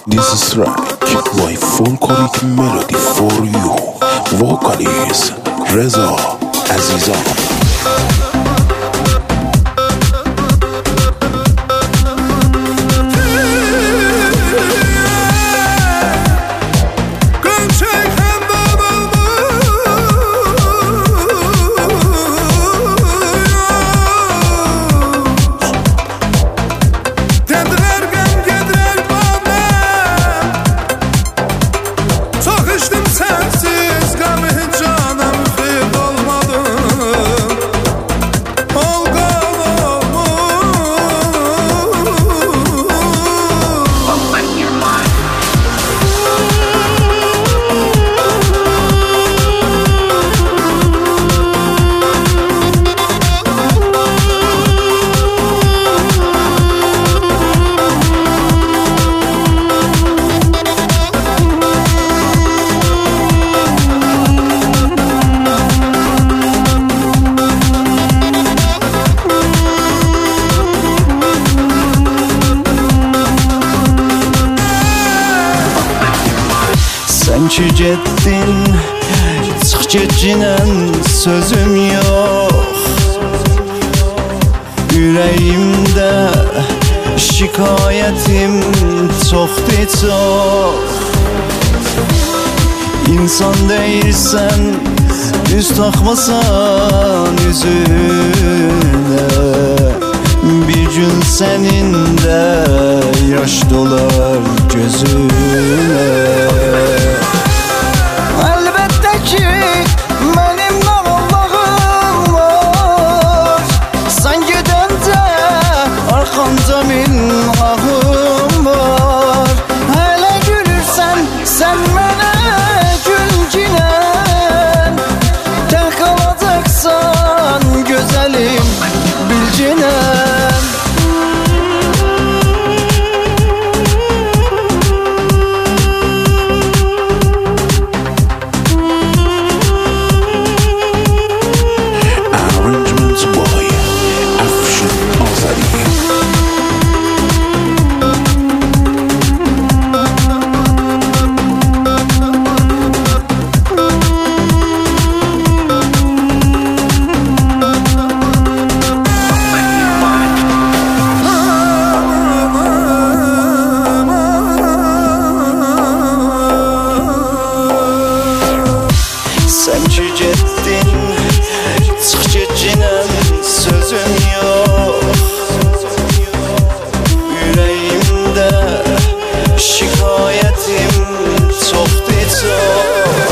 This is track my folkloric melody for you. Vocalist Reza Azizan. Sen cücettin, çık cecinen sözüm yok. Yüreğimde şikayetim çoktu çok. İnsan değilsen, yüz takmasan yüzüne. Bir gün senin de yaş dolar gözüne. Elbette ki benim nağıllığım var. Sen gidəndə arxamda minnahım var. Hələ gülürsən sən mənə gülcinən. Tək qalacaqsan gözəlim bilcinən. Sen cücettin, çık cecinen sözüm yok. Yüreğimde şikayetim çoktu çok.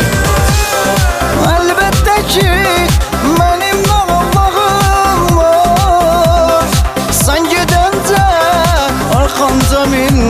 Elbette ki benim nağıllığım var. Sen gidəndə arxamda min